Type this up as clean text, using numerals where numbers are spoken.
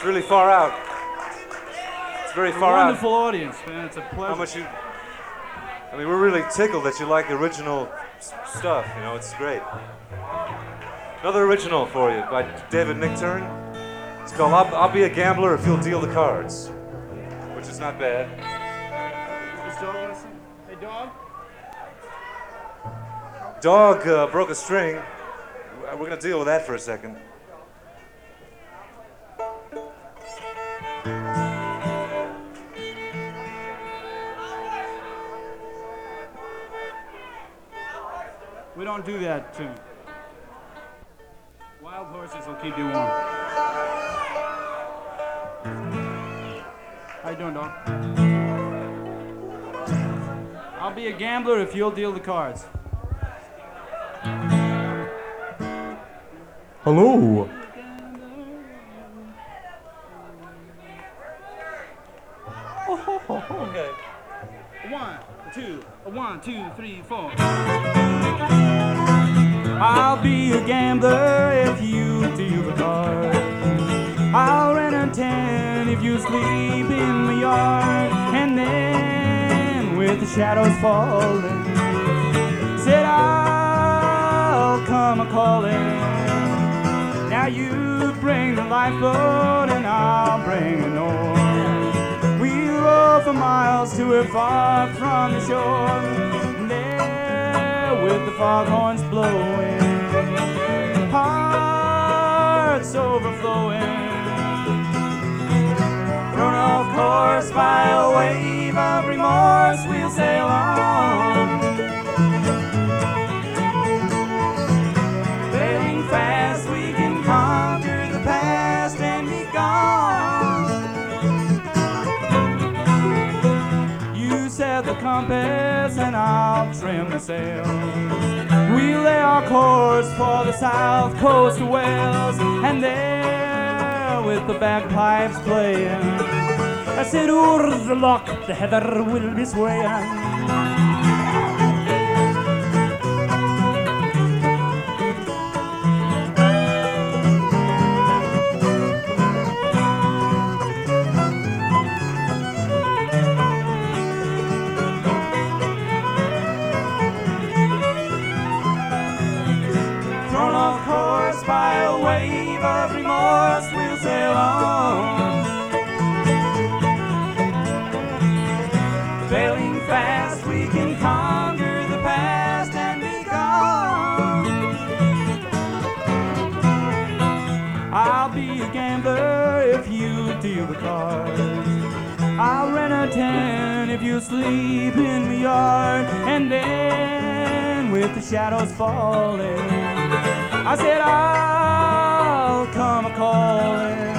really far out. It's very far out. Wonderful audience, man. It's a pleasure. How much you... I mean, we're really tickled that you like original stuff, you know, it's great. Another original for you by David Nickturn. It's called I'll Be a Gambler If You'll Deal the Cards, which is not bad. Is dog want to sing? Hey, dog? Dog broke a string. We're going to deal with that for a second. We don't do that tune. Wild horses will keep you warm. How you doing, dog? I'll be a gambler if you'll deal the cards. Hello. Okay. One, two, three, four. I'll be a gambler if you deal the cards. I'll rent a tent if you sleep in the yard. And then, with the shadows falling, said I'll come a-calling. Now you bring the lifeboat and I'll bring an oar. We'll row for miles till we're far from the shore. And there, with the foghorns blowing, hearts overflowing, thrown off course by a wave of remorse, we'll sail on, sailing fast. We can conquer the past and be gone. You set the compass and I'll trim the sails. We lay our course for the south coast of Wales. And there, with the bagpipes playing, I said, o'er the loch the heather will be swaying. By a wave of remorse, we'll sail on, sailing fast. We can conquer the past and be gone. I'll be a gambler if you deal the cards. I'll rent a tent if you sleep in the yard. And then, with the shadows falling, I said I'll come a-calling.